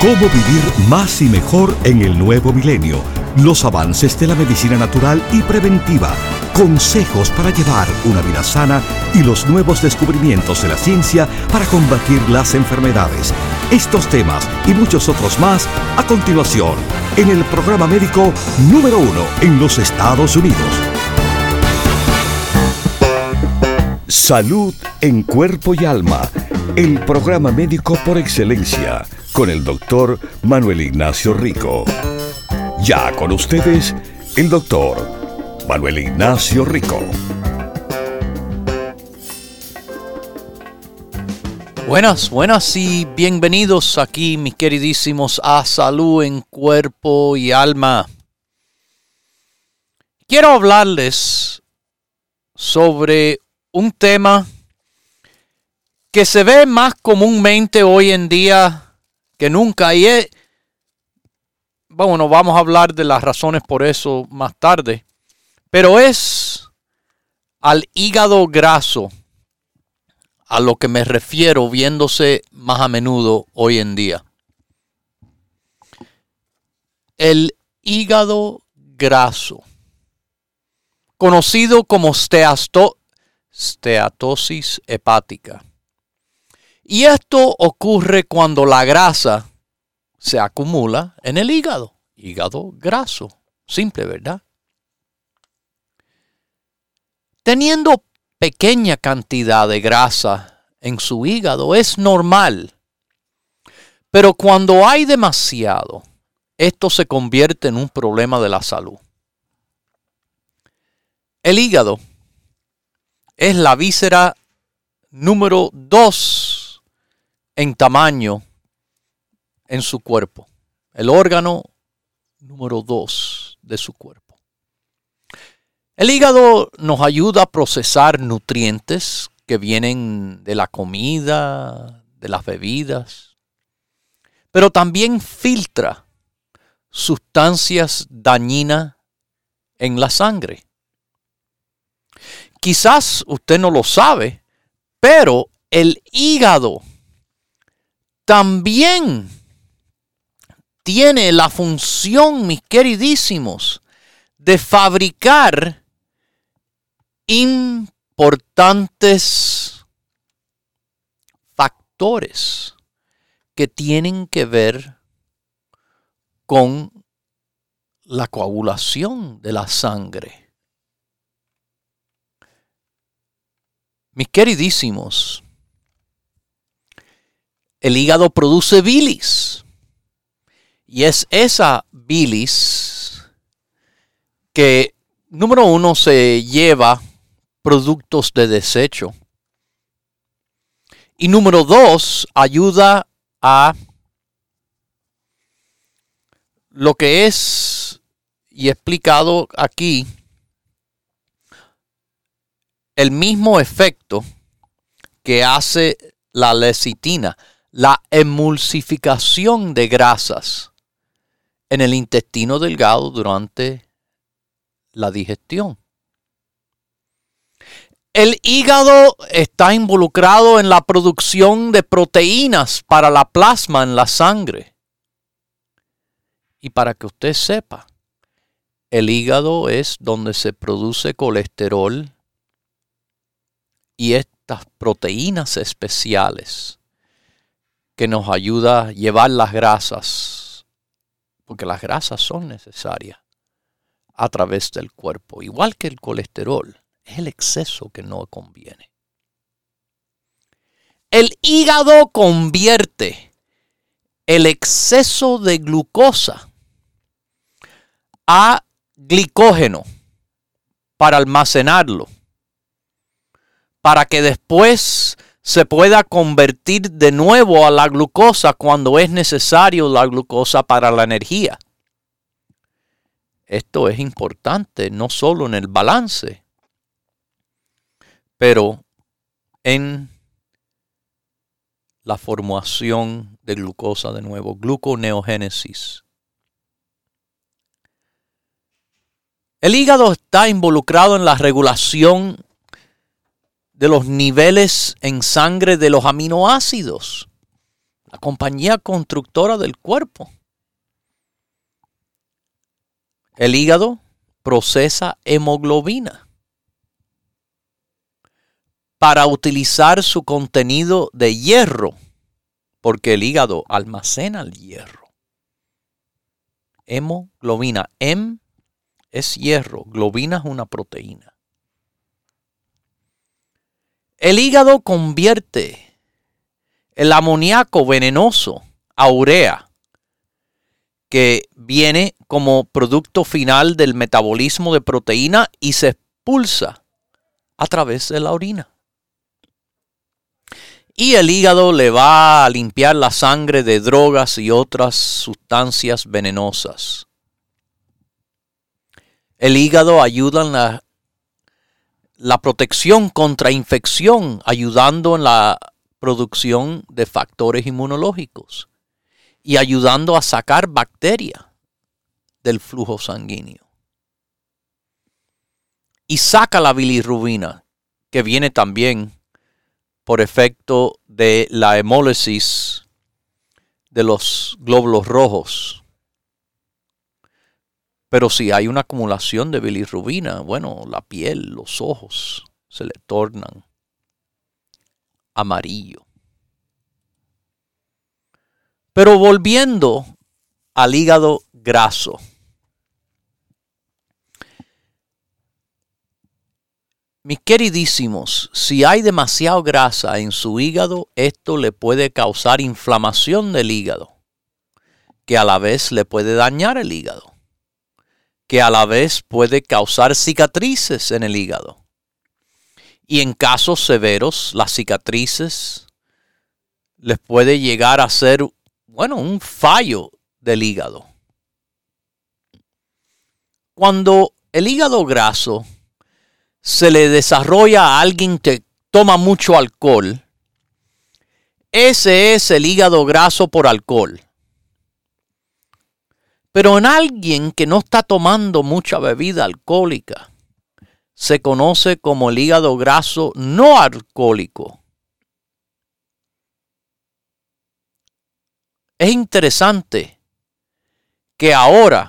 Cómo vivir más y mejor en el nuevo milenio. Los avances de la medicina natural y preventiva. Consejos para llevar una vida sana y los nuevos descubrimientos de la ciencia para combatir las enfermedades. Estos temas y muchos otros más a continuación en el programa médico número 1 en los Estados Unidos. Salud en cuerpo y alma. El programa médico por excelencia con el doctor Manuel Ignacio Rico. Ya con ustedes, el doctor Manuel Ignacio Rico. Buenas y bienvenidos aquí, mis queridísimos, a Salud en Cuerpo y Alma. Quiero hablarles sobre un tema que se ve más comúnmente hoy en día que nunca, y vamos a hablar de las razones por eso más tarde, pero es al hígado graso a lo que me refiero, viéndose más a menudo hoy en día. El hígado graso, conocido como steatosis hepática. Y esto ocurre cuando la grasa se acumula en el hígado. Hígado graso. Simple, ¿verdad? Teniendo pequeña cantidad de grasa en su hígado es normal. Pero cuando hay demasiado, esto se convierte en un problema de la salud. El hígado es la víscera número 2 en tamaño en su cuerpo. El órgano número 2 de su cuerpo. El hígado nos ayuda a procesar nutrientes que vienen de la comida, de las bebidas, pero también filtra sustancias dañinas en la sangre. Quizás usted no lo sabe, pero el hígado también tiene la función, mis queridísimos, de fabricar importantes factores que tienen que ver con la coagulación de la sangre. Mis queridísimos, el hígado produce bilis. Y es esa bilis que, número 1, se lleva productos de desecho. Y número 2, ayuda a lo que es, y explicado aquí, el mismo efecto que hace la lecitina, la emulsificación de grasas en el intestino delgado durante la digestión. El hígado está involucrado en la producción de proteínas para la plasma en la sangre. Y para que usted sepa, el hígado es donde se produce colesterol y estas proteínas especiales que nos ayuda a llevar las grasas, porque las grasas son necesarias a través del cuerpo, igual que el colesterol. Es el exceso que no conviene. El hígado convierte el exceso de glucosa a glicógeno para almacenarlo, para que después se pueda convertir de nuevo a la glucosa cuando es necesario la glucosa para la energía. Esto es importante no solo en el balance, pero en la formación de glucosa de nuevo, gluconeogénesis. El hígado está involucrado en la regulación de los niveles en sangre de los aminoácidos. la compañía constructora del cuerpo. El hígado procesa hemoglobina para utilizar su contenido de hierro, porque el hígado almacena el hierro. Hemoglobina. Hem es hierro, globina es una proteína. El hígado convierte el amoníaco venenoso a urea, que viene como producto final del metabolismo de proteína y se expulsa a través de la orina. Y el hígado le va a limpiar la sangre de drogas y otras sustancias venenosas. El hígado ayuda en la protección contra infección, ayudando en la producción de factores inmunológicos y ayudando a sacar bacterias del flujo sanguíneo. Y saca la bilirrubina, que viene también por efecto de la hemólisis de los glóbulos rojos. Pero si hay una acumulación de bilirrubina, bueno, la piel, los ojos se le tornan amarillo. Pero volviendo al hígado graso. Mis queridísimos, si hay demasiada grasa en su hígado, esto le puede causar inflamación del hígado, que a la vez le puede dañar el hígado, que a la vez puede causar cicatrices en el hígado. Y en casos severos, las cicatrices les puede llegar a ser, un fallo del hígado. Cuando el hígado graso se le desarrolla a alguien que toma mucho alcohol, ese es el hígado graso por alcohol. Pero en alguien que no está tomando mucha bebida alcohólica, se conoce como el hígado graso no alcohólico. Es interesante que ahora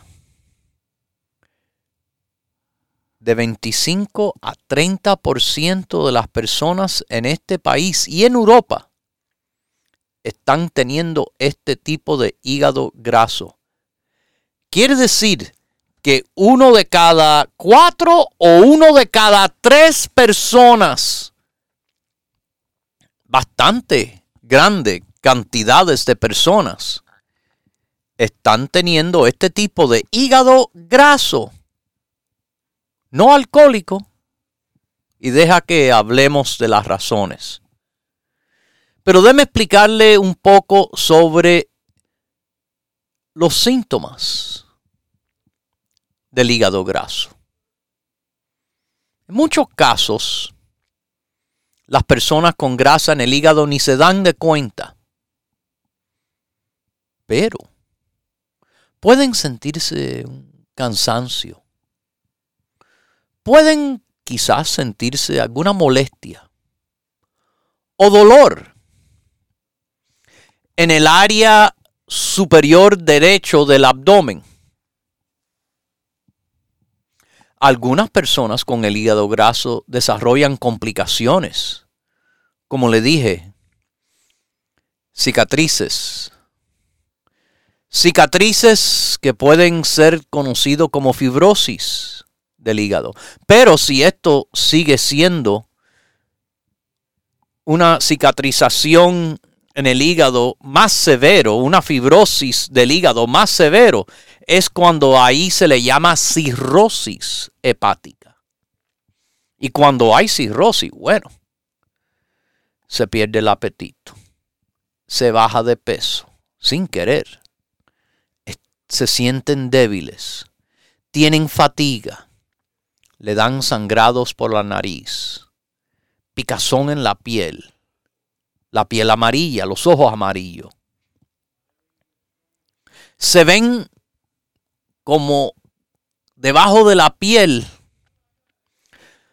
de 25 a 30% de las personas en este país y en Europa están teniendo este tipo de hígado graso. Quiere decir que 1 de cada 4 o 1 de cada 3 personas, bastante grande cantidades de personas, están teniendo este tipo de hígado graso no alcohólico. Y deja que hablemos de las razones. Pero déjeme explicarle un poco sobre los síntomas del hígado graso. En muchos casos, las personas con grasa en el hígado ni se dan de cuenta. Pero pueden sentirse un cansancio. Pueden quizás sentirse alguna molestia o dolor en el área superior derecho del abdomen. Algunas personas con el hígado graso desarrollan complicaciones, como le dije, cicatrices que pueden ser conocidos como fibrosis del hígado. Pero si esto sigue siendo una cicatrización en el hígado más severo, una fibrosis del hígado más severo, es cuando ahí se le llama cirrosis hepática. Y cuando hay cirrosis, se pierde el apetito, se baja de peso sin querer, se sienten débiles, tienen fatiga, le dan sangrados por la nariz, picazón en la piel amarilla, los ojos amarillos. Se ven como debajo de la piel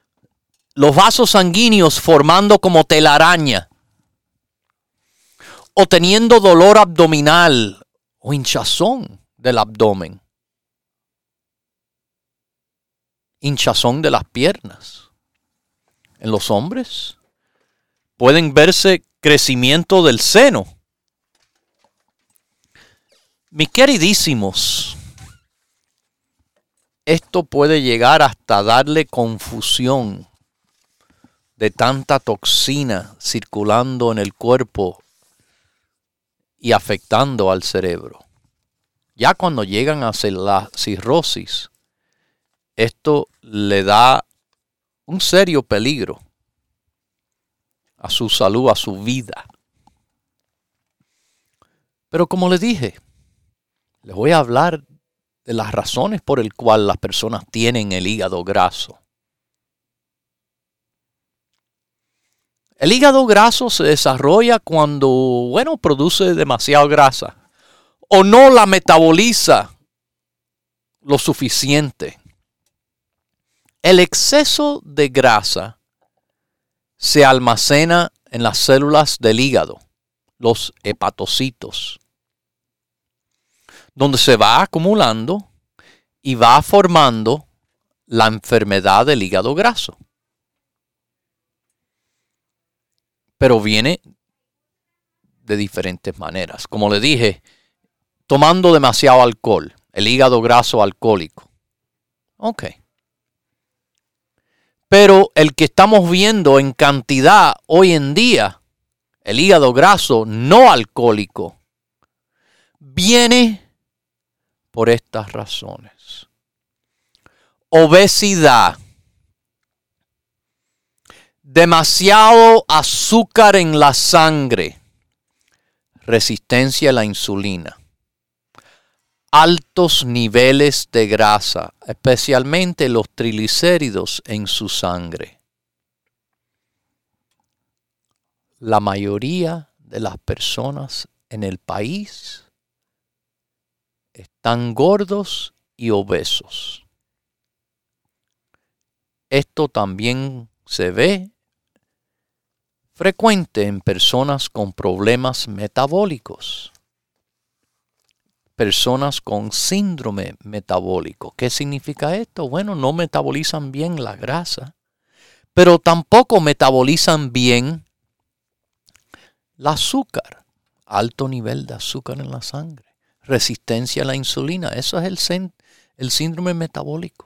los vasos sanguíneos formando como telaraña. o teniendo dolor abdominal o hinchazón del abdomen, hinchazón de las piernas. En los hombres pueden verse crecimiento del seno. Mis queridísimos, esto puede llegar hasta darle confusión de tanta toxina circulando en el cuerpo y afectando al cerebro. Ya cuando llegan a hacer la cirrosis, esto le da un serio peligro a su salud, a su vida. Pero como les dije, les voy a hablar de las razones por las cuales las personas tienen el hígado graso. El hígado graso se desarrolla cuando, produce demasiada grasa o no la metaboliza lo suficiente. El exceso de grasa se almacena en las células del hígado, los hepatocitos, donde se va acumulando y va formando la enfermedad del hígado graso. Pero viene de diferentes maneras. Como le dije, tomando demasiado alcohol, el hígado graso alcohólico. Ok. Pero el que estamos viendo en cantidad hoy en día, el hígado graso no alcohólico, viene por estas razones. Obesidad. Demasiado azúcar en la sangre. Resistencia a la insulina. Altos niveles de grasa, especialmente los triglicéridos en su sangre. La mayoría de las personas en el país están gordos y obesos. Esto también se ve frecuente en personas con problemas metabólicos. Personas con síndrome metabólico. ¿Qué significa esto? Bueno, no metabolizan bien la grasa, pero tampoco metabolizan bien el azúcar. Alto nivel de azúcar en la sangre. Resistencia a la insulina. Eso es el síndrome metabólico.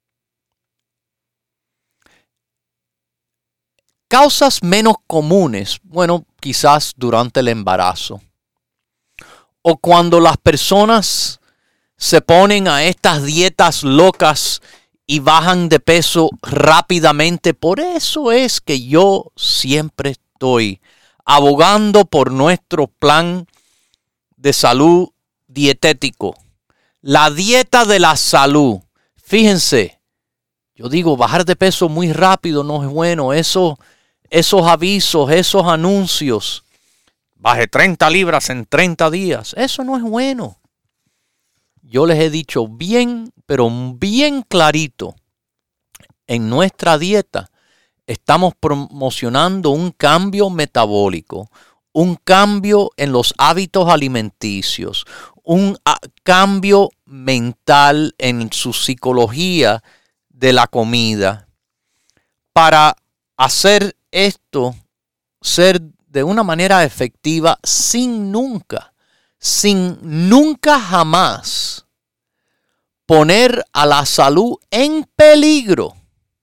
Causas menos comunes. Bueno, quizás durante el embarazo. O cuando las personas se ponen a estas dietas locas y bajan de peso rápidamente. Por eso es que yo siempre estoy abogando por nuestro plan de salud dietético. La dieta de la salud. Fíjense, yo digo, bajar de peso muy rápido no es bueno. Esos avisos, esos anuncios. Baje 30 libras en 30 días. Eso no es bueno. Yo les he dicho bien, pero bien clarito. En nuestra dieta estamos promocionando un cambio metabólico, un cambio en los hábitos alimenticios, un cambio mental en su psicología de la comida. Para hacer esto ser de una manera efectiva sin nunca jamás poner a la salud en peligro.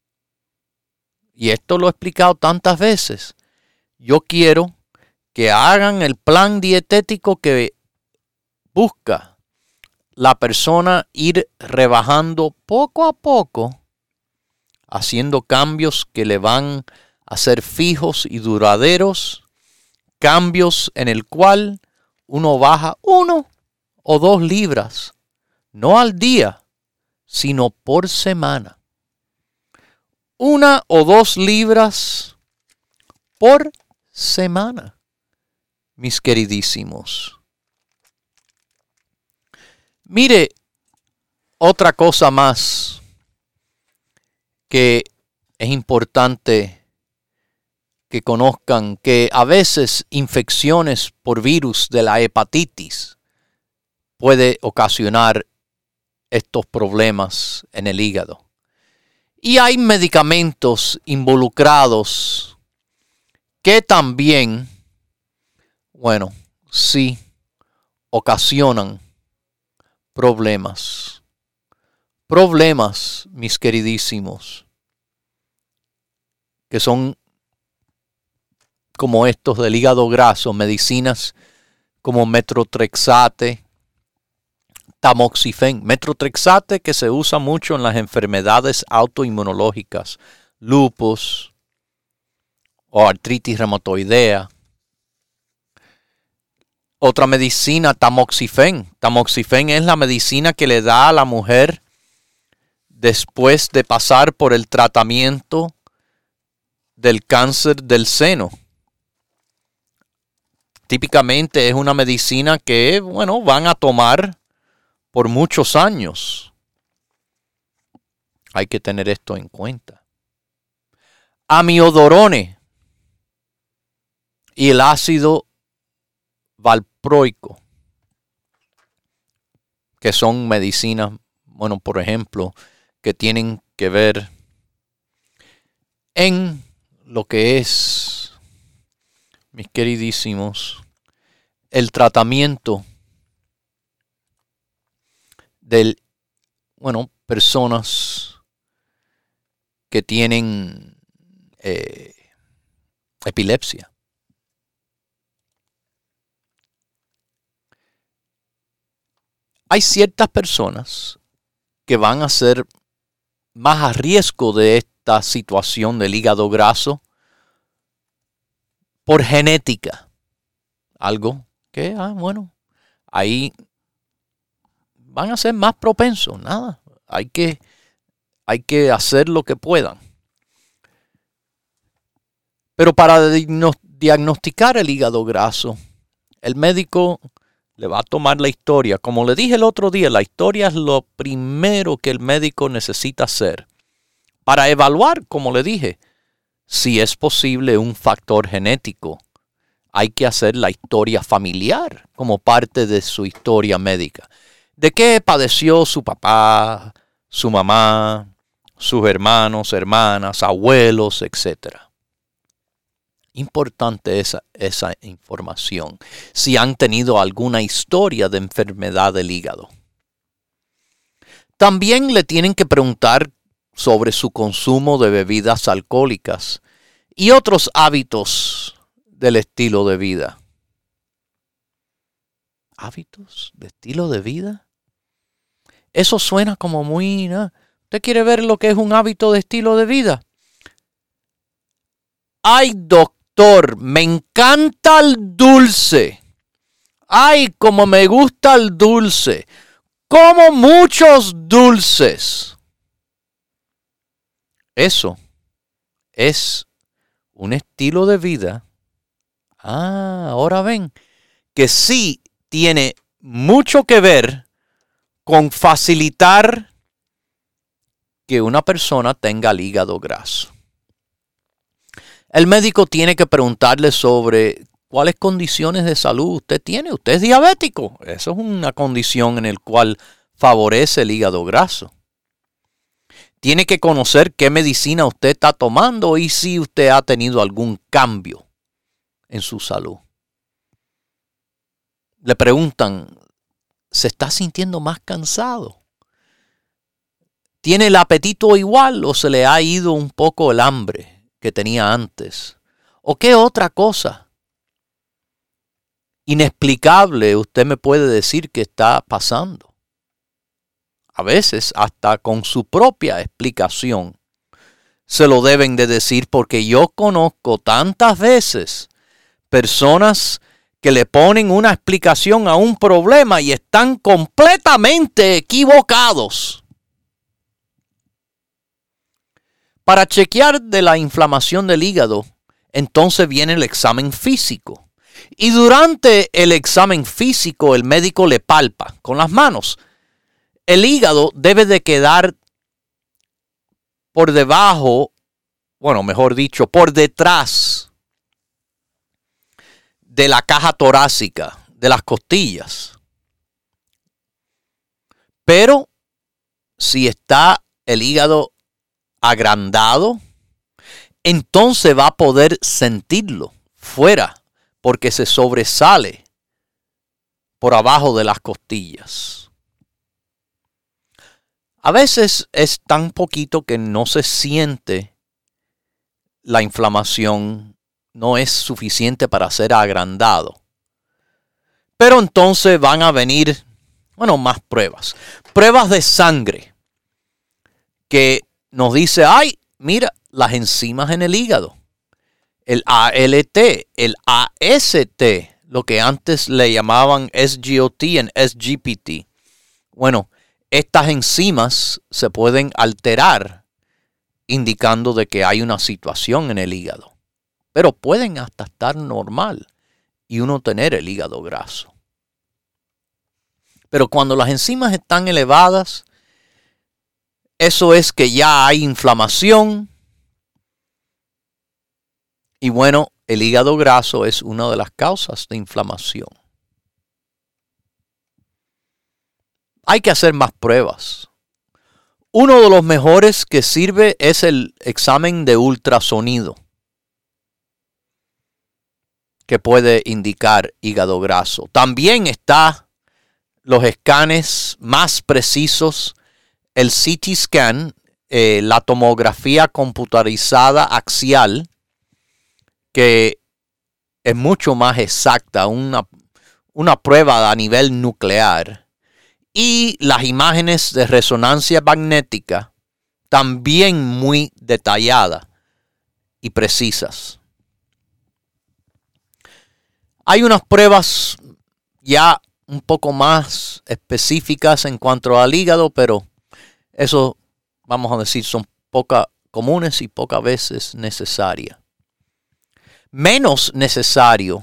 Y esto lo he explicado tantas veces. Yo quiero que hagan el plan dietético que busca la persona ir rebajando poco a poco, haciendo cambios que le van a ser fijos y duraderos. Cambios en el cual uno baja 1 o 2 libras, no al día, sino por semana. 1 o 2 libras por semana, mis queridísimos. Mire, otra cosa más que es importante que conozcan que a veces infecciones por virus de la hepatitis puede ocasionar estos problemas en el hígado. Y hay medicamentos involucrados que también, sí ocasionan problemas. Problemas, mis queridísimos, que son como estos del hígado graso, medicinas como Methotrexate, Tamoxifen. Methotrexate, que se usa mucho en las enfermedades autoinmunológicas, lupus o artritis reumatoidea. Otra medicina, Tamoxifen. Tamoxifen es la medicina que le da a la mujer después de pasar por el tratamiento del cáncer del seno. Típicamente es una medicina que, van a tomar por muchos años. Hay que tener esto en cuenta. Amiodarone y el ácido valproico, que son medicinas, por ejemplo, que tienen que ver en lo que es, mis queridísimos, el tratamiento de, personas que tienen epilepsia. Hay ciertas personas que van a ser más a riesgo de esta situación del hígado graso por genética. Algo que, ahí van a ser más propensos. Nada, hay que hacer lo que puedan. Pero para diagnosticar el hígado graso, el médico le va a tomar la historia. Como le dije el otro día, la historia es lo primero que el médico necesita hacer para evaluar, como le dije, si es posible un factor genético. Hay que hacer la historia familiar como parte de su historia médica. ¿De qué padeció su papá, su mamá, sus hermanos, hermanas, abuelos, etcétera? Importante esa información. Si han tenido alguna historia de enfermedad del hígado. También le tienen que preguntar sobre su consumo de bebidas alcohólicas y otros hábitos del estilo de vida. ¿Hábitos de estilo de vida? Eso suena como muy... ¿no? ¿Usted quiere ver lo que es un hábito de estilo de vida? Ay, doctor, me encanta el dulce. Ay, como me gusta el dulce. Como muchos dulces. Eso es un estilo de vida. Ahora ven que sí tiene mucho que ver con facilitar que una persona tenga el hígado graso. El médico tiene que preguntarle sobre cuáles condiciones de salud usted tiene. Usted es diabético. Eso es una condición en la cual favorece el hígado graso. Tiene que conocer qué medicina usted está tomando y si usted ha tenido algún cambio en su salud. Le preguntan, ¿se está sintiendo más cansado? ¿Tiene el apetito igual o se le ha ido un poco el hambre que tenía antes? ¿O qué otra cosa inexplicable usted me puede decir que está pasando? A veces hasta con su propia explicación se lo deben de decir, porque yo conozco tantas veces personas que le ponen una explicación a un problema y están completamente equivocados. Para chequear de la inflamación del hígado, entonces viene el examen físico. Y durante el examen físico el médico le palpa con las manos. El hígado debe de quedar por debajo, mejor dicho, por detrás de la caja torácica, de las costillas. Pero si está el hígado agrandado, entonces va a poder sentirlo fuera porque se sobresale por abajo de las costillas. A veces es tan poquito que no se siente la inflamación, no es suficiente para ser agrandado. Pero entonces van a venir, más pruebas. Pruebas de sangre que nos dice, mira, las enzimas en el hígado. El ALT, el AST, lo que antes le llamaban SGOT en SGPT. Bueno, estas enzimas se pueden alterar, indicando de que hay una situación en el hígado. Pero pueden hasta estar normal y uno tener el hígado graso. Pero cuando las enzimas están elevadas, eso es que ya hay inflamación. Y bueno, el hígado graso es una de las causas de inflamación. Hay que hacer más pruebas. Uno de los mejores que sirve es el examen de ultrasonido, que puede indicar hígado graso. También está los escanes más precisos, el CT scan, la tomografía computarizada axial, que es mucho más exacta, una prueba a nivel nuclear. Y las imágenes de resonancia magnética, también muy detalladas y precisas. Hay unas pruebas ya un poco más específicas en cuanto al hígado, pero eso, vamos a decir, son pocas comunes y pocas veces necesarias. Menos necesario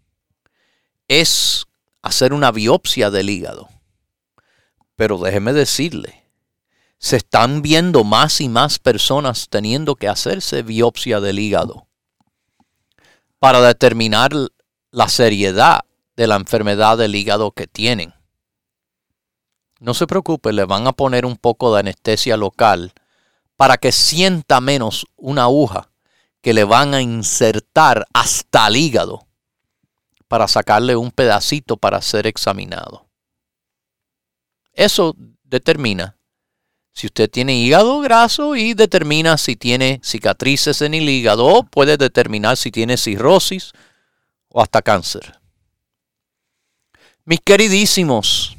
es hacer una biopsia del hígado. Pero déjeme decirle, se están viendo más y más personas teniendo que hacerse biopsia del hígado para determinar la seriedad de la enfermedad del hígado que tienen. No se preocupe, le van a poner un poco de anestesia local para que sienta menos una aguja que le van a insertar hasta el hígado para sacarle un pedacito para ser examinado. Eso determina si usted tiene hígado graso y determina si tiene cicatrices en el hígado, o puede determinar si tiene cirrosis o hasta cáncer. Mis queridísimos,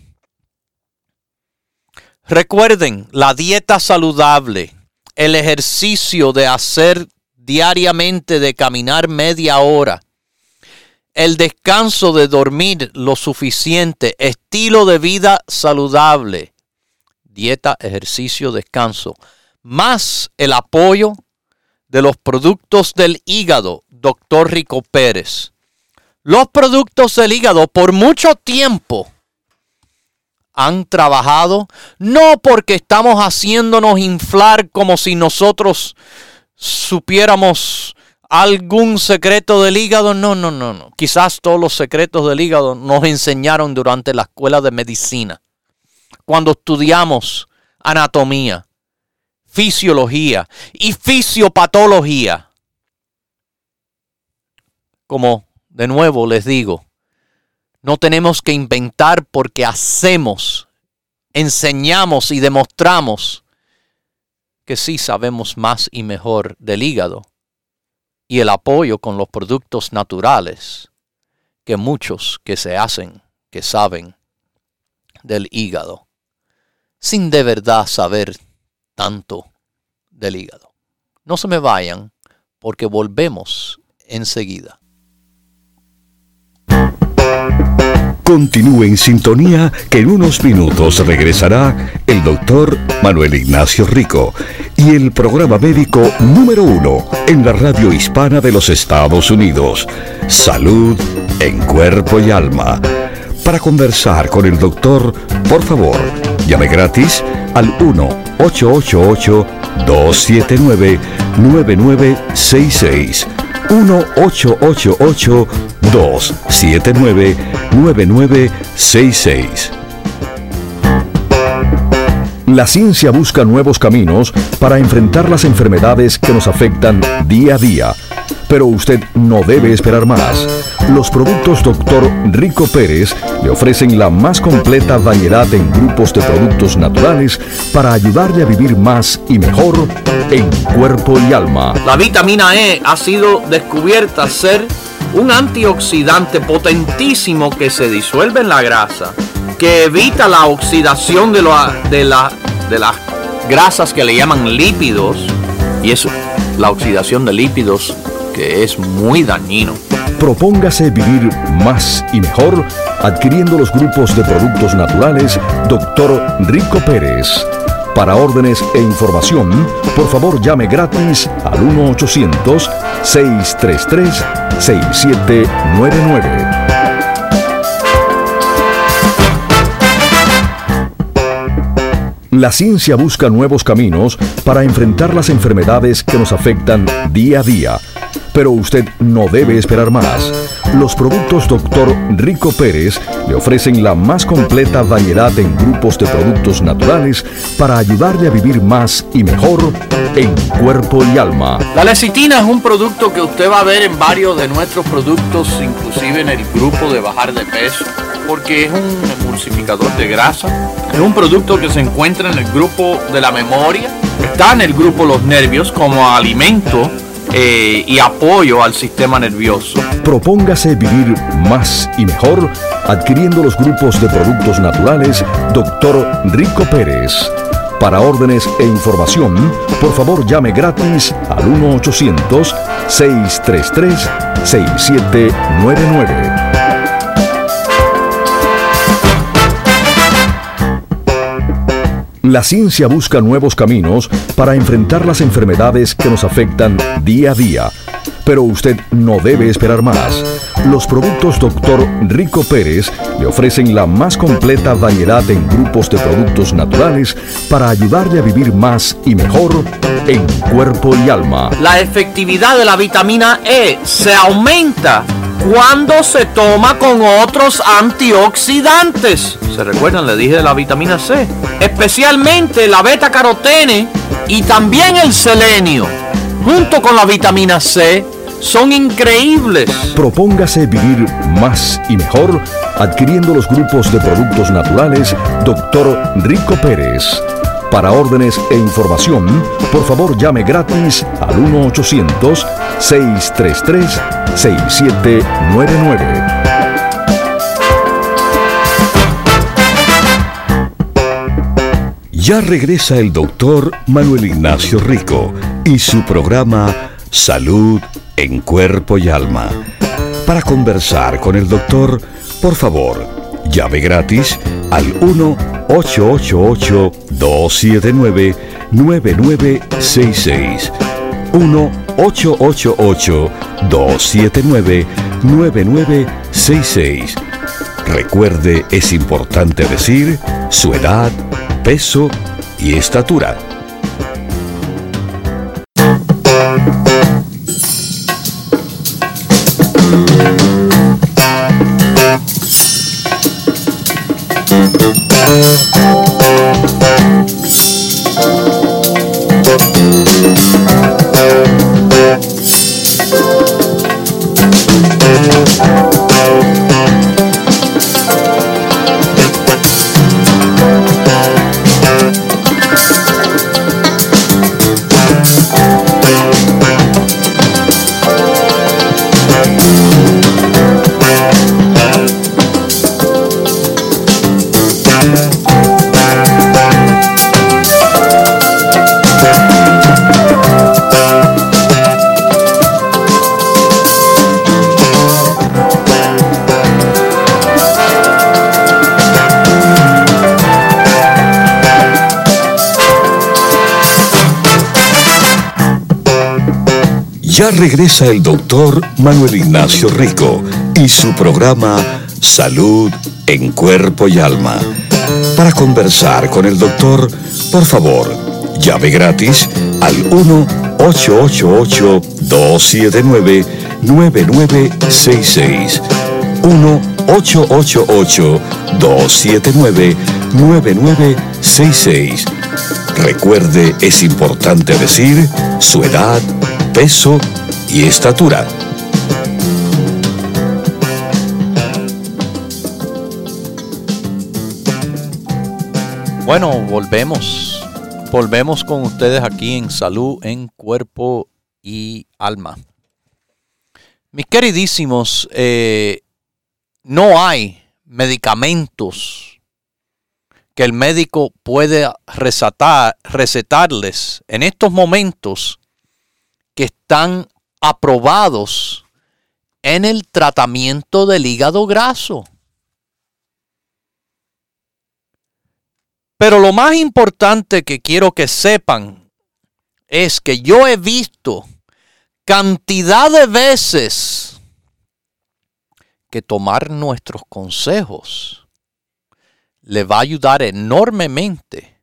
recuerden la dieta saludable, el ejercicio de hacer diariamente, de caminar media hora, el descanso de dormir lo suficiente, estilo de vida saludable, dieta, ejercicio, descanso, más el apoyo de los productos del hígado, Dr. Rico Pérez. Los productos del hígado por mucho tiempo han trabajado, no porque estamos haciéndonos inflar como si nosotros supiéramos algún secreto del hígado. No. Quizás todos los secretos del hígado nos enseñaron durante la escuela de medicina, cuando estudiamos anatomía, fisiología y fisiopatología. Como de nuevo les digo, no tenemos que inventar porque hacemos, enseñamos y demostramos que sí sabemos más y mejor del hígado y el apoyo con los productos naturales que muchos que se hacen, que saben del hígado, sin de verdad saber tanto del hígado. No se me vayan porque volvemos enseguida. Continúe en sintonía que en unos minutos regresará el doctor Manuel Ignacio Rico y el programa médico número 1 en la radio hispana de los Estados Unidos, Salud en Cuerpo y Alma. Para conversar con el doctor, por favor, llame gratis al 1-888-279-9966. 1-888-279-9966. La ciencia busca nuevos caminos para enfrentar las enfermedades que nos afectan día a día. Pero usted no debe esperar más. Los productos Dr. Rico Pérez le ofrecen la más completa variedad en grupos de productos naturales para ayudarle a vivir más y mejor en cuerpo y alma. La vitamina E ha sido descubierta ser un antioxidante potentísimo que se disuelve en la grasa, que evita la oxidación de las grasas que le llaman lípidos, y eso, la oxidación de lípidos, que es muy dañino. Propóngase vivir más y mejor adquiriendo los grupos de productos naturales Dr. Rico Pérez. Para órdenes e información, por favor llame gratis al 1-800-633-6799. La ciencia busca nuevos caminos para enfrentar las enfermedades que nos afectan día a día. Pero usted no debe esperar más. Los productos Dr. Rico Pérez le ofrecen la más completa variedad en grupos de productos naturales para ayudarle a vivir más y mejor en cuerpo y alma. La lecitina es un producto que usted va a ver en varios de nuestros productos, inclusive en el grupo de bajar de peso, porque es un emulsificador de grasa. Es un producto que se encuentra en el grupo de la memoria, está en el grupo los nervios como alimento y apoyo al sistema nervioso. Propóngase vivir más y mejor adquiriendo los grupos de productos naturales Dr. Rico Pérez. Para órdenes e información, por favor llame gratis al 1-800-633-6799. La ciencia busca nuevos caminos para enfrentar las enfermedades que nos afectan día a día. Pero usted no debe esperar más. Los productos Dr. Rico Pérez le ofrecen la más completa variedad en grupos de productos naturales para ayudarle a vivir más y mejor en cuerpo y alma. La efectividad de la vitamina E se aumenta cuando se toma con otros antioxidantes. ¿Se recuerdan? Le dije de la vitamina C. Especialmente la beta-carotene y también el selenio, junto con la vitamina C, son increíbles. Propóngase vivir más y mejor adquiriendo los grupos de productos naturales Dr. Rico Pérez. Para órdenes e información, por favor llame gratis al 1-800-633-6799. Ya regresa el doctor Manuel Ignacio Rico y su programa Salud en Cuerpo y Alma. Para conversar con el doctor, por favor, llame gratis al 1-888-279-9966. 1-888-279-9966. Recuerde, es importante decir su edad, peso y estatura. Ya regresa el doctor Manuel Ignacio Rico y su programa Salud en Cuerpo y Alma. Para conversar con el doctor, por favor, llame gratis al 1-888-279-9966. 1-888-279-9966. Recuerde, es importante decir su edad, peso y estatura. Bueno, volvemos con ustedes aquí en Salud en Cuerpo y Alma. Mis queridísimos, no hay medicamentos que el médico puede recetarles en estos momentos que están aprobados en el tratamiento del hígado graso. Pero lo más importante que quiero que sepan es que yo he visto cantidad de veces que tomar nuestros consejos le va a ayudar enormemente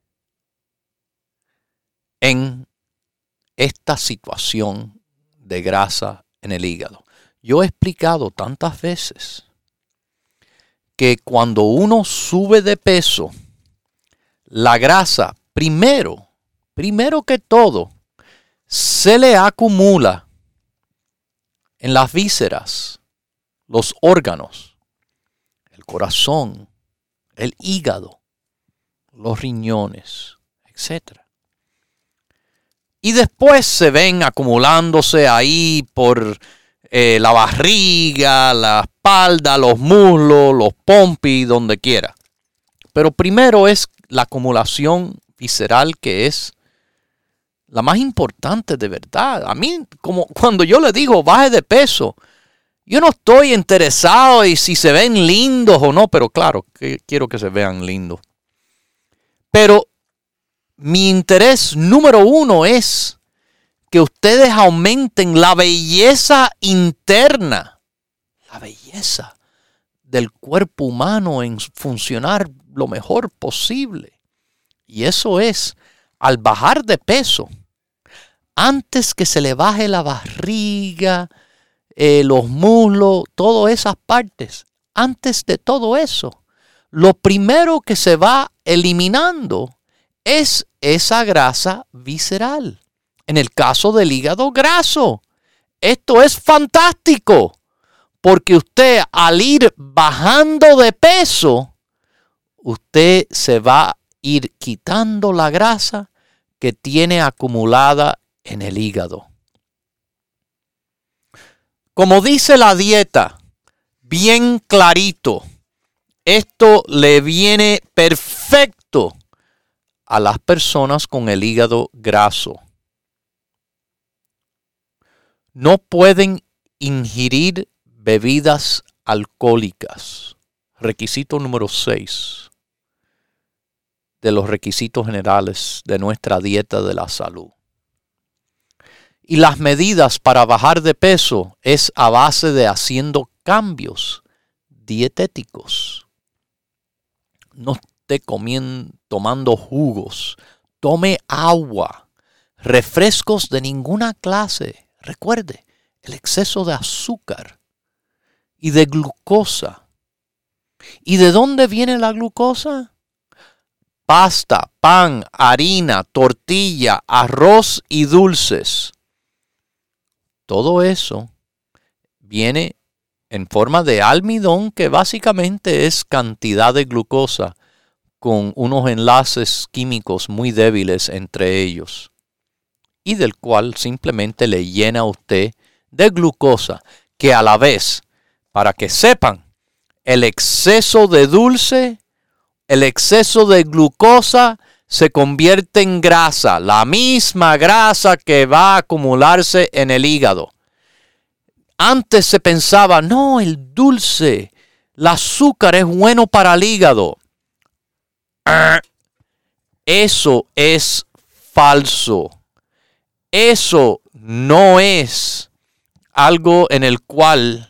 en esta situación de grasa en el hígado. Yo he explicado tantas veces que cuando uno sube de peso, la grasa, primero que todo, se le acumula en las vísceras, los órganos, el corazón, el hígado, los riñones, etc. Y después se ven acumulándose ahí por la barriga, la espalda, los muslos, los pompis, donde quiera. Pero primero es la acumulación visceral, que es la más importante de verdad. A mí, como cuando yo le digo baje de peso, yo no estoy interesado en si se ven lindos o no, pero claro, que quiero que se vean lindos. Pero mi interés número uno es que ustedes aumenten la belleza interna, la belleza del cuerpo humano en funcionar lo mejor posible. Y eso es, al bajar de peso, antes que se le baje la barriga, los muslos, todas esas partes, antes de todo eso, lo primero que se va eliminando es esa grasa visceral. En el caso del hígado graso, esto es fantástico, porque usted al ir bajando de peso, usted se va a ir quitando la grasa que tiene acumulada en el hígado. Como dice la dieta, bien clarito, esto le viene perfecto a las personas con el hígado graso. No pueden ingerir bebidas alcohólicas. Requisito número 6 de los requisitos generales de nuestra dieta de la salud. Y las medidas para bajar de peso es a base de haciendo cambios dietéticos. No esté tomando jugos, tome agua, refrescos de ninguna clase. Recuerde, el exceso de azúcar y de glucosa. ¿Y de dónde viene la glucosa? Pasta, pan, harina, tortilla, arroz y dulces. Todo eso viene en forma de almidón, que básicamente es cantidad de glucosa con unos enlaces químicos muy débiles entre ellos, y del cual simplemente le llena a usted de glucosa, que a la vez, para que sepan, el exceso de dulce, el exceso de glucosa se convierte en grasa, la misma grasa que va a acumularse en el hígado. Antes se pensaba, no, el dulce, el azúcar es bueno para el hígado. Eso es falso. Eso no es algo en el cual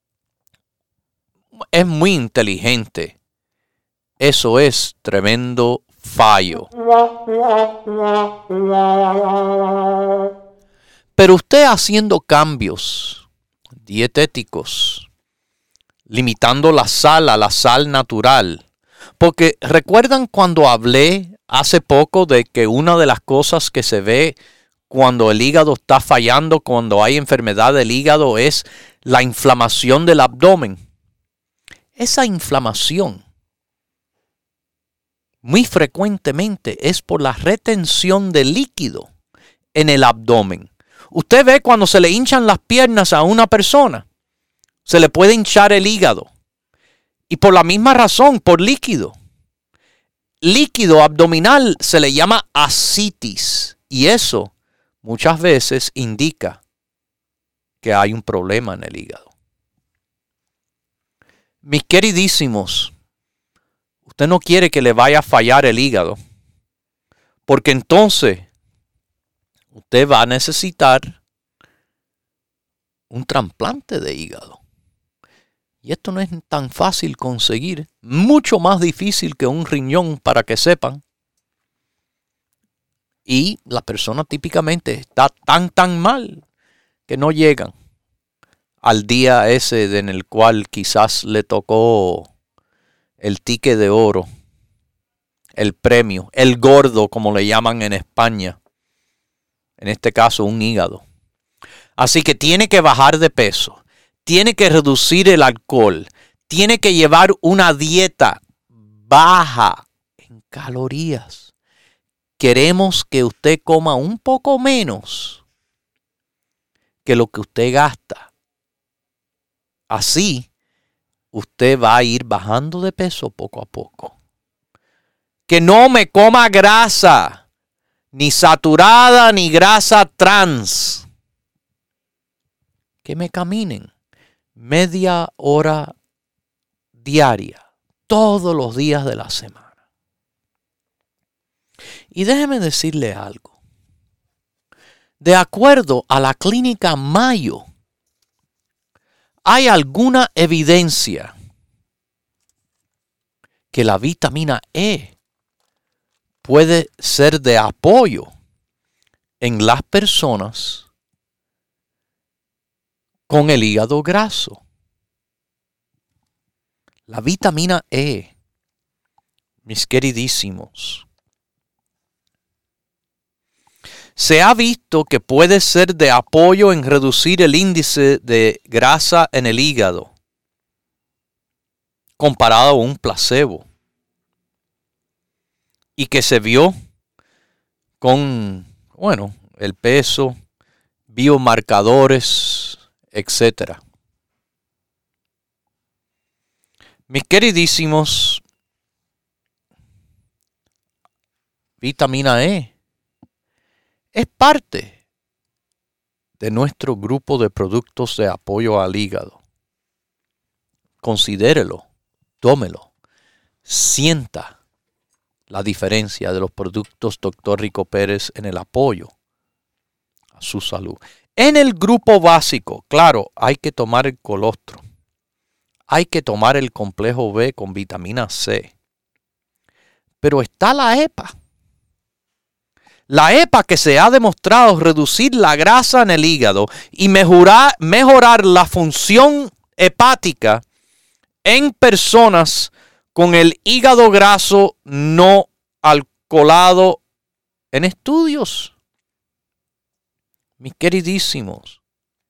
es muy inteligente. Eso es tremendo fallo. Pero usted haciendo cambios dietéticos, limitando la sal a la sal natural. Porque recuerdan cuando hablé hace poco de que una de las cosas que se ve cuando el hígado está fallando, cuando hay enfermedad del hígado, es la inflamación del abdomen. Esa inflamación muy frecuentemente es por la retención de líquido en el abdomen. Usted ve cuando se le hinchan las piernas a una persona, se le puede hinchar el hígado. Y por la misma razón, por líquido. Líquido abdominal se le llama ascitis. Y eso muchas veces indica que hay un problema en el hígado. Mis queridísimos, usted no quiere que le vaya a fallar el hígado, porque entonces usted va a necesitar un trasplante de hígado. Y esto no es tan fácil conseguir, mucho más difícil que un riñón, para que sepan. Y la persona típicamente está tan mal que no llegan al día ese en el cual quizás le tocó el ticket de oro, el premio, el gordo, como le llaman en España. En este caso, un hígado. Así que tiene que bajar de peso. Tiene que reducir el alcohol. Tiene que llevar una dieta baja en calorías. Queremos que usted coma un poco menos que lo que usted gasta. Así, usted va a ir bajando de peso poco a poco. Que no me coma grasa, ni saturada, ni grasa trans. Que me caminen media hora diaria, todos los días de la semana. Y déjeme decirle algo. De acuerdo a la clínica Mayo, hay alguna evidencia que la vitamina E puede ser de apoyo en las personas con el hígado graso. La vitamina E, mis queridísimos, se ha visto que puede ser de apoyo en reducir el índice de grasa en el hígado comparado a un placebo. Y que se vio con, el peso, biomarcadores, etcétera. Mis queridísimos, vitamina E es parte de nuestro grupo de productos de apoyo al hígado. Considérelo, tómelo, sienta la diferencia de los productos Dr. Rico Pérez en el apoyo a su salud. En el grupo básico, claro, hay que tomar el colostrum. Hay que tomar el complejo B con vitamina C. Pero está la EPA. La EPA que se ha demostrado reducir la grasa en el hígado y mejorar la función hepática en personas con el hígado graso no alcoholado en estudios. Mis queridísimos,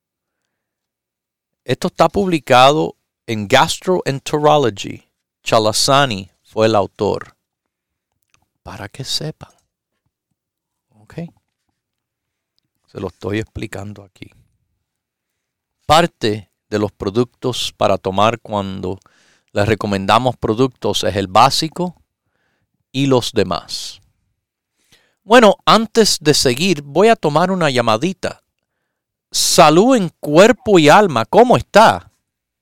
esto está publicado en Gastroenterology. Chalasani fue el autor. Para que sepan. ¿Ok? Se lo estoy explicando aquí. Parte de los productos para tomar cuando les recomendamos productos es el básico y los demás. Bueno, antes de seguir, voy a tomar una llamadita. Salud en cuerpo y alma, ¿cómo está?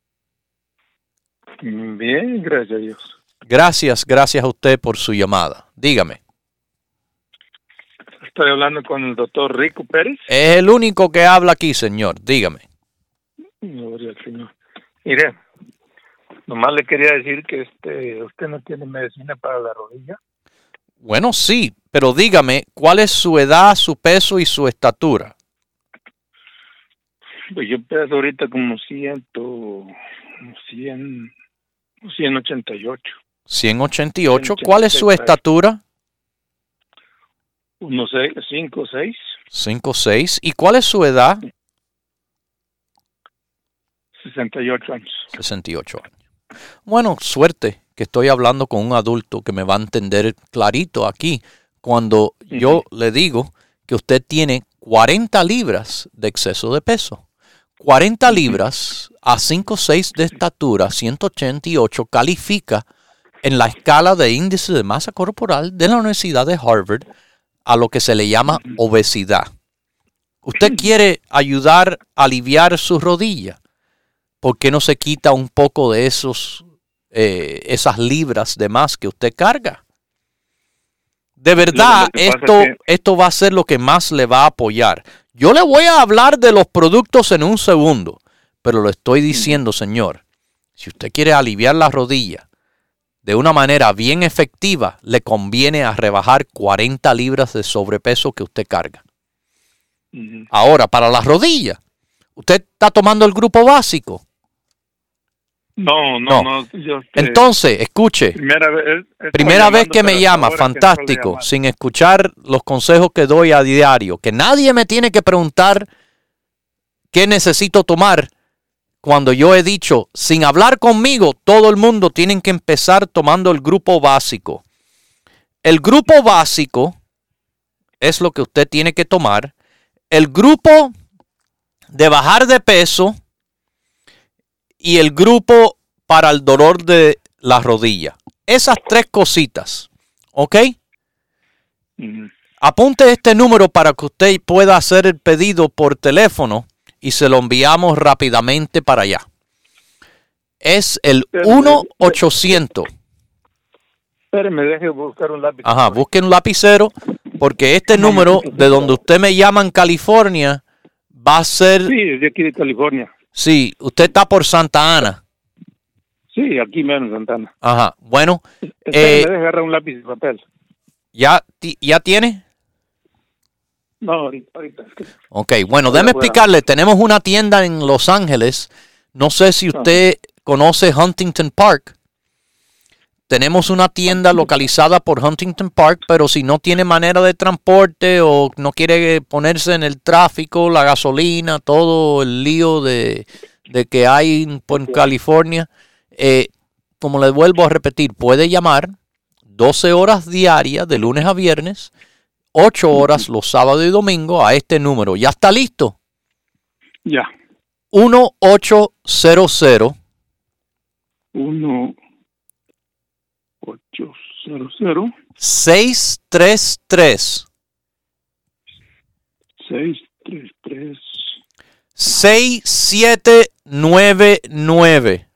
Bien, gracias a Dios. Gracias a usted por su llamada. Dígame. Estoy hablando con el doctor Rico Pérez. Es el único que habla aquí, señor. Dígame. Gloria al Señor. Mire, nomás le quería decir que usted no tiene medicina para la rodilla. Bueno, sí, pero dígame, ¿cuál es su edad, su peso y su estatura? Pues yo peso ahorita como 188. 188. ¿Cuál es su estatura? Unos 5 o 6. 5'6". ¿Y cuál es su edad? 68 años. 68 años. Bueno, suerte que estoy hablando con un adulto que me va a entender clarito aquí cuando yo le digo que usted tiene 40 libras de exceso de peso. 40 libras a 5'6" de estatura, 188, califica en la escala de índice de masa corporal de la Universidad de Harvard a lo que se le llama obesidad. Usted quiere ayudar a aliviar su rodilla. ¿Por qué no se quita un poco de esas libras de más que usted carga? De verdad, esto va a ser lo que más le va a apoyar. Yo le voy a hablar de los productos en un segundo, pero le estoy diciendo, señor, si usted quiere aliviar la rodilla de una manera bien efectiva, le conviene a rebajar 40 libras de sobrepeso que usted carga. Ahora, para las rodillas, ¿usted está tomando el grupo básico? No. Entonces, escuche. Primera vez que me llama, fantástico, sin escuchar los consejos que doy a diario, que nadie me tiene que preguntar qué necesito tomar. Cuando yo he dicho, sin hablar conmigo, todo el mundo tiene que empezar tomando el grupo básico. El grupo básico es lo que usted tiene que tomar. El grupo de bajar de peso y el grupo para el dolor de la rodilla. Esas 3 cositas, ¿ok? Apunte este número para que usted pueda hacer el pedido por teléfono y se lo enviamos rápidamente para allá. Es el 1-800. Espéreme, deje buscar un lápiz. Ajá, busque un lapicero porque este número de donde usted me llama en California va a ser... Sí, de aquí de California. Sí, usted está por Santa Ana. Sí, aquí mero en Santa Ana. Ajá, bueno. Deje agarrar un lápiz de papel. ¿Ya tiene? No, ahorita. Ok, bueno, déjeme explicarle. Tenemos una tienda en Los Ángeles. No sé si usted conoce Huntington Park. Tenemos una tienda localizada por Huntington Park, pero si no tiene manera de transporte o no quiere ponerse en el tráfico, la gasolina, todo el lío de que hay en California, como le vuelvo a repetir, puede llamar 12 horas diarias de lunes a viernes, 8 horas los sábados y domingos a este número. ¿Ya está listo? Ya. 1-800. 1-800. 633. 633. 6799.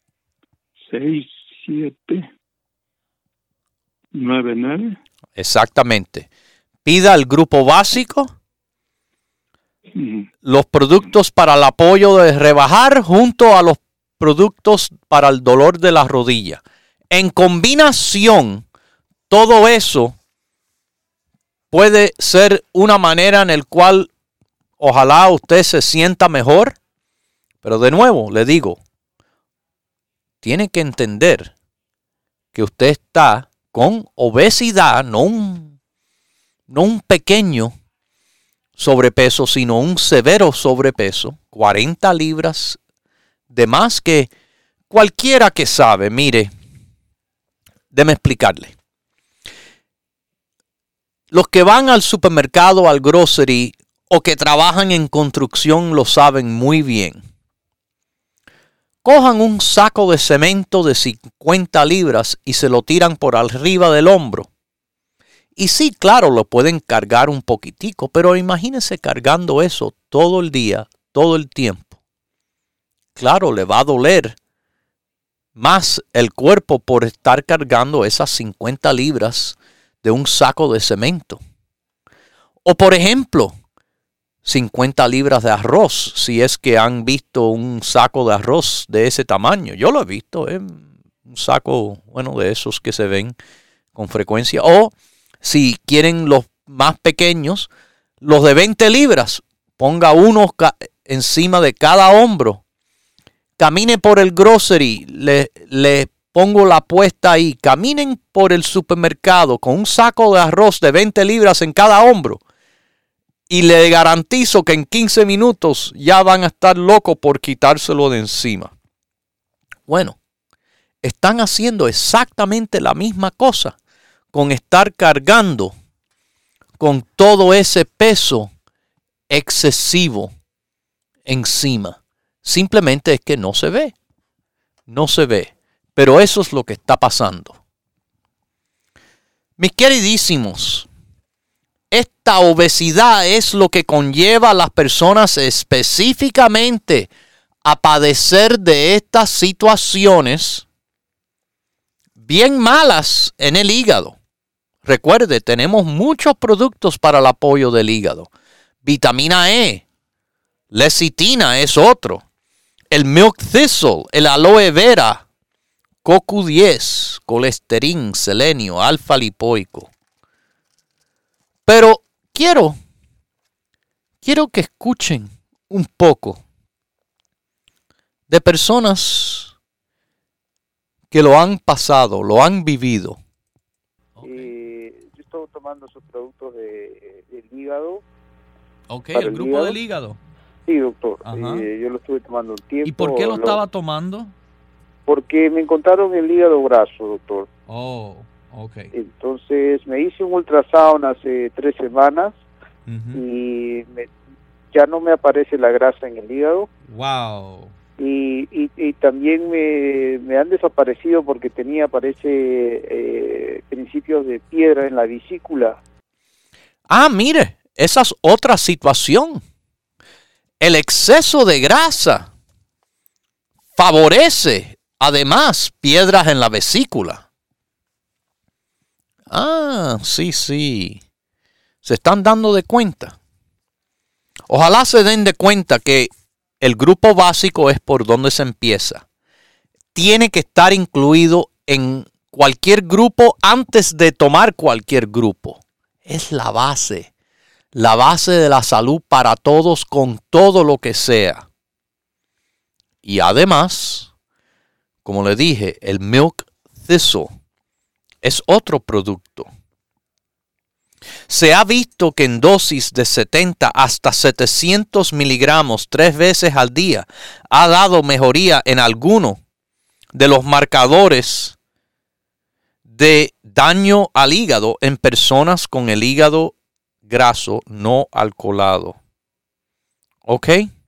6799. Exactamente. Pida el grupo básico, los productos para el apoyo de rebajar junto a los productos para el dolor de la rodilla. En combinación, todo eso puede ser una manera en la cual ojalá usted se sienta mejor. Pero de nuevo, le digo, tiene que entender que usted está con obesidad, no un pequeño sobrepeso, sino un severo sobrepeso, 40 libras de más que cualquiera que sabe. Mire, déjeme explicarle. Los que van al supermercado, al grocery o que trabajan en construcción lo saben muy bien. Cojan un saco de cemento de 50 libras y se lo tiran por arriba del hombro. Y sí, claro, lo pueden cargar un poquitico, pero imagínense cargando eso todo el día, todo el tiempo. Claro, le va a doler más el cuerpo por estar cargando esas 50 libras de un saco de cemento. O por ejemplo, 50 libras de arroz, si es que han visto un saco de arroz de ese tamaño. Yo lo he visto, un saco, de esos que se ven con frecuencia. O si quieren los más pequeños, los de 20 libras, ponga unos encima de cada hombro. Camine por el grocery, le pongo la apuesta ahí. Caminen por el supermercado con un saco de arroz de 20 libras en cada hombro. Y le garantizo que en 15 minutos ya van a estar locos por quitárselo de encima. Bueno, están haciendo exactamente la misma cosa con estar cargando con todo ese peso excesivo encima. Simplemente es que no se ve. No se ve. Pero eso es lo que está pasando. Mis queridísimos, esta obesidad es lo que conlleva a las personas específicamente a padecer de estas situaciones bien malas en el hígado. Recuerde, tenemos muchos productos para el apoyo del hígado. Vitamina E, lecitina es otro. El milk thistle, el aloe vera, CoQ10, colesterol, selenio, alfa lipoico. Pero quiero que escuchen un poco de personas que lo han pasado, lo han vivido. Yo estoy tomando esos productos del hígado. Ok, el grupo hígado. Del hígado. Sí, doctor. Yo lo estuve tomando un tiempo. ¿Y por qué lo estaba tomando? Porque me encontraron el hígado graso, doctor. Oh, ok. Entonces me hice un ultrasound hace 3 semanas y ya no me aparece la grasa en el hígado. Wow. Y también me han desaparecido porque parece principios de piedra en la vesícula. Ah, mire, esa es otra situación. El exceso de grasa favorece además piedras en la vesícula. Ah, sí. Se están dando de cuenta. Ojalá se den de cuenta que el grupo básico es por donde se empieza. Tiene que estar incluido en cualquier grupo antes de tomar cualquier grupo. Es la base de la salud para todos con todo lo que sea. Y además, como le dije, el milk thistle es otro producto. Se ha visto que en dosis de 70 hasta 700 miligramos 3 veces al día ha dado mejoría en alguno de los marcadores de daño al hígado en personas con el hígado graso no alcoholado. ¿Ok?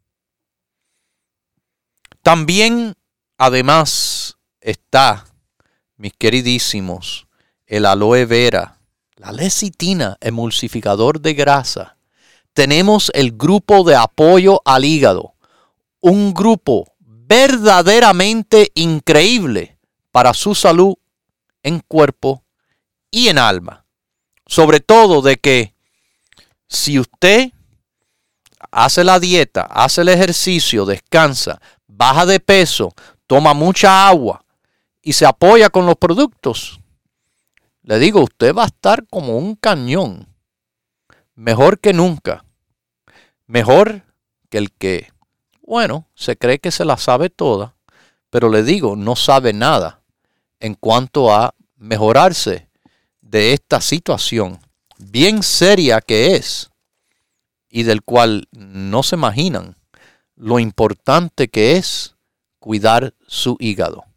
También, además, está, mis queridísimos, el aloe vera, la lecitina, emulsificador de grasa. Tenemos el grupo de apoyo al hígado, un grupo verdaderamente increíble para su salud en cuerpo y en alma. Sobre todo de que si usted hace la dieta, hace el ejercicio, descansa, baja de peso, toma mucha agua y se apoya con los productos, le digo, usted va a estar como un cañón. Mejor que nunca. Mejor que el que, bueno, se cree que se la sabe toda, pero le digo, no sabe nada en cuanto a mejorarse de esta situación bien seria que es y del cual no se imaginan lo importante que es cuidar su hígado.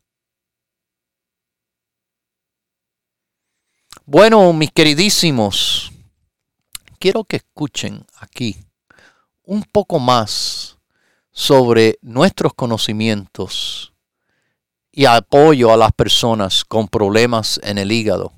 Bueno, mis queridísimos, quiero que escuchen aquí un poco más sobre nuestros conocimientos y apoyo a las personas con problemas en el hígado.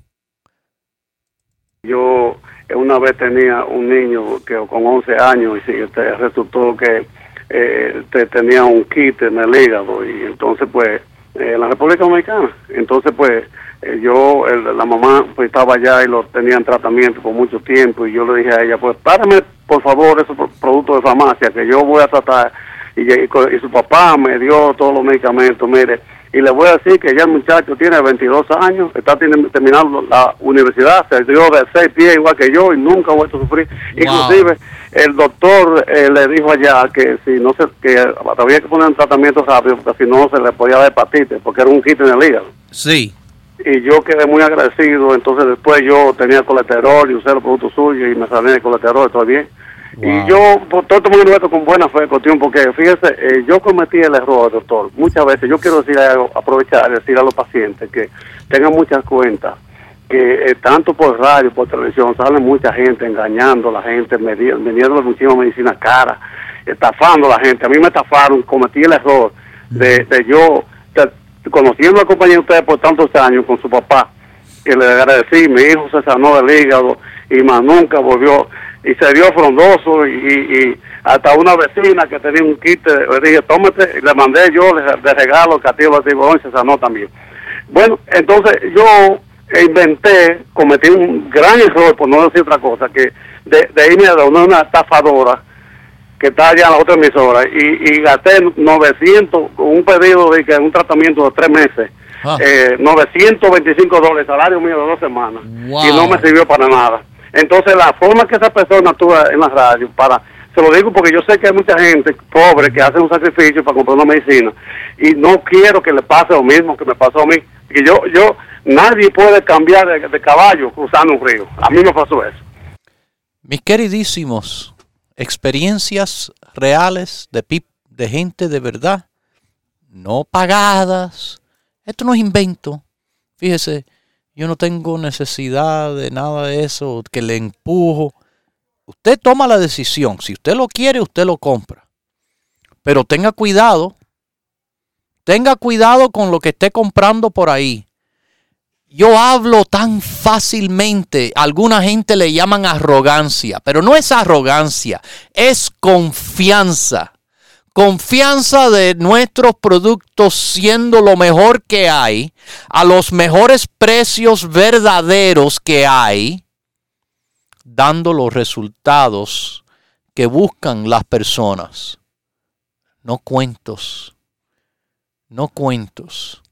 Yo una vez tenía un niño que con 11 años y resultó que tenía un quiste en el hígado y entonces pues en la República Dominicana, entonces pues la mamá pues estaba allá y lo tenía en tratamiento por mucho tiempo y yo le dije a ella, pues párame por favor esos productos de farmacia que yo voy a tratar y su papá me dio todos los medicamentos, mire, y le voy a decir que ya el muchacho tiene 22 años, está terminando la universidad, se dio de 6 pies igual que yo y nunca ha vuelto a sufrir. Wow. el doctor le dijo allá que si no se, que había que poner un tratamiento rápido, porque si no se le podía dar hepatitis, porque era un quiste en el hígado. Sí. Y yo quedé muy agradecido, entonces después yo tenía colesterol y usé los productos suyos y me salí de colesterol, todo bien. Wow. Y yo, por todo tomando esto con buena fe, cuestión, porque fíjese, yo cometí el error, doctor, muchas veces. Yo quiero decir algo, aprovechar y decir a los pacientes que tengan muchas cuentas, que tanto por radio, por televisión, sale mucha gente engañando a la gente, vendiendo muchísima medicina cara, estafando a la gente. A mí me estafaron, cometí el error de yo, conociendo a la compañía de ustedes por tantos años con su papá, que le agradecí, mi hijo se sanó del hígado y más nunca volvió, y se dio frondoso, y hasta una vecina que tenía un kit, le dije, tómate, y le mandé yo de regalo el Castillo Batibolón y se sanó también. Bueno, entonces yo cometí un gran error, por no decir otra cosa, que de irme a una estafadora que está allá en la otra emisora, y gasté 900, un pedido de que un tratamiento de 3 meses, $925, salario mío de 2 semanas, wow. Y no me sirvió para nada. Entonces la forma que esa persona actúa en la radio, se lo digo porque yo sé que hay mucha gente pobre que hace un sacrificio para comprar una medicina, y no quiero que le pase lo mismo que me pasó a mí, que nadie puede cambiar de caballo cruzando un río. A mí me pasó eso. Mis queridísimos, experiencias reales de gente de verdad, no pagadas. Esto no es invento. Fíjese, yo no tengo necesidad de nada de eso, que le empujo. Usted toma la decisión. Si usted lo quiere, usted lo compra. Pero tenga cuidado. Tenga cuidado con lo que esté comprando por ahí. Yo hablo tan fácilmente, alguna gente le llaman arrogancia, pero no es arrogancia, es confianza. Confianza de nuestros productos siendo lo mejor que hay, a los mejores precios verdaderos que hay, dando los resultados que buscan las personas. No cuentos, no cuentos.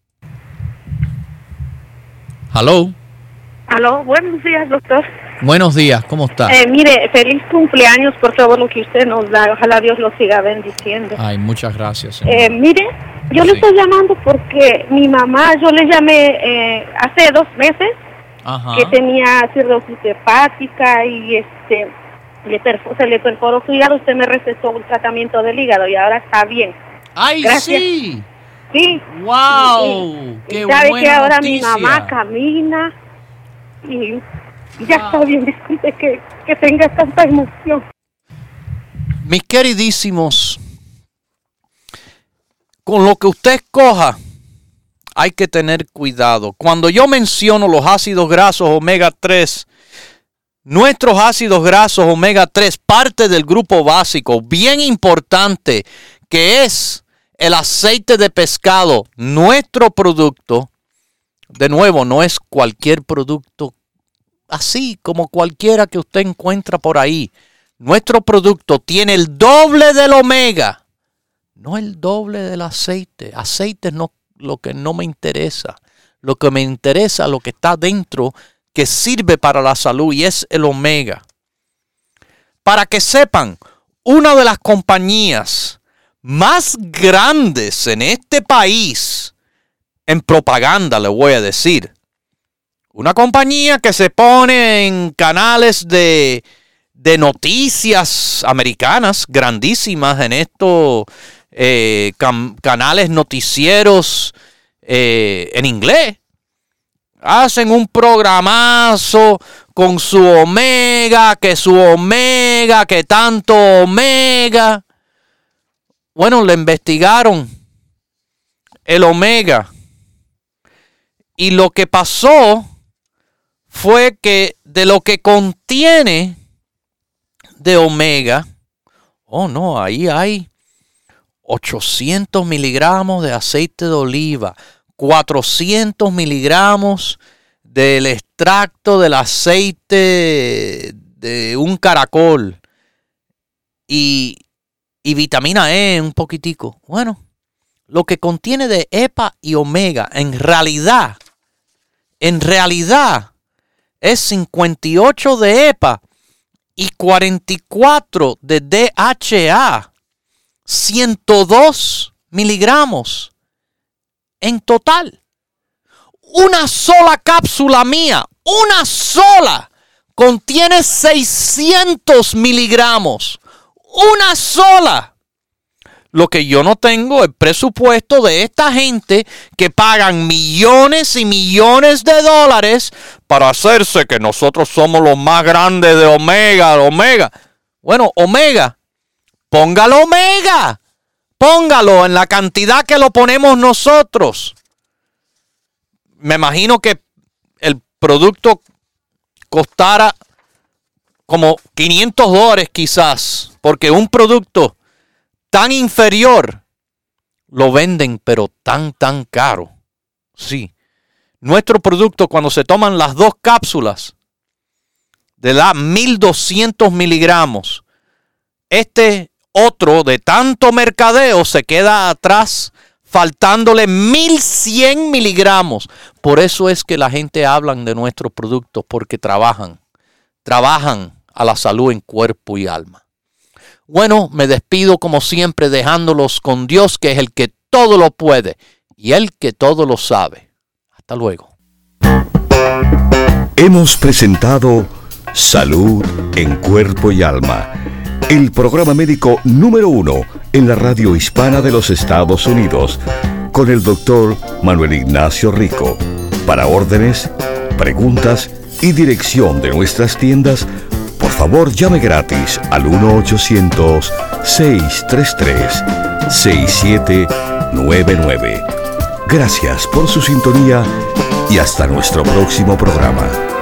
Aló. Aló, buenos días, doctor. Buenos días, ¿cómo está? Mire, feliz cumpleaños por todo lo que usted nos da. Ojalá Dios lo siga bendiciendo. Ay, muchas gracias. Mire, yo le estoy llamando porque mi mamá, yo le llamé hace 2 meses, Ajá. que tenía cirrosis hepática y se le perforó su hígado. Usted me recetó un tratamiento del hígado y ahora está bien. ¡Ay, gracias. Sí! Sí. ¡Wow! ¡Qué buena sabe que ahora noticia! Mi mamá camina y ya está bien. Disculpe que tenga tanta emoción. Mis queridísimos, con lo que usted escoja, hay que tener cuidado. Cuando yo menciono los ácidos grasos omega 3, nuestros ácidos grasos omega 3, parte del grupo básico, bien importante, que es el aceite de pescado, nuestro producto, de nuevo, no es cualquier producto así como cualquiera que usted encuentra por ahí. Nuestro producto tiene el doble del omega, no el doble del aceite. Aceite es lo que no me interesa. Lo que me interesa es lo que está dentro, que sirve para la salud, y es el omega. Para que sepan, una de las compañías más grandes en este país, en propaganda le voy a decir, una compañía que se pone en canales de noticias americanas grandísimas, en estos canales noticieros en inglés, hacen un programazo con su omega, que tanto omega. Bueno, le investigaron el omega y lo que pasó fue que de lo que contiene de omega, ahí hay 800 miligramos de aceite de oliva, 400 miligramos del extracto del aceite de un caracol y vitamina E un poquitico. Bueno, lo que contiene de EPA y omega en realidad es 58 de EPA y 44 de DHA, 102 miligramos en total. Una sola cápsula mía, una sola, contiene 600 miligramos. Una sola. Lo que yo no tengo es el presupuesto de esta gente que pagan millones y millones de dólares para hacerse que nosotros somos los más grandes de Omega. Bueno, Omega, póngalo Omega. Póngalo en la cantidad que lo ponemos nosotros. Me imagino que el producto costara como $500 quizás, porque un producto tan inferior lo venden pero tan caro. Sí, nuestro producto, cuando se toman las 2 cápsulas de la 1200 miligramos, este otro de tanto mercadeo se queda atrás, faltándole 1100 miligramos. Por eso es que la gente habla de nuestros productos, porque trabajan a la salud en cuerpo y alma. Bueno, me despido como siempre dejándolos con Dios, que es el que todo lo puede y el que todo lo sabe. Hasta luego. Hemos presentado Salud en Cuerpo y Alma, el programa médico número 1 en la radio hispana de los Estados Unidos, con el doctor Manuel Ignacio Rico. Para órdenes, preguntas y dirección de nuestras tiendas, por favor llame gratis al 1-800-633-6799. Gracias por su sintonía y hasta nuestro próximo programa.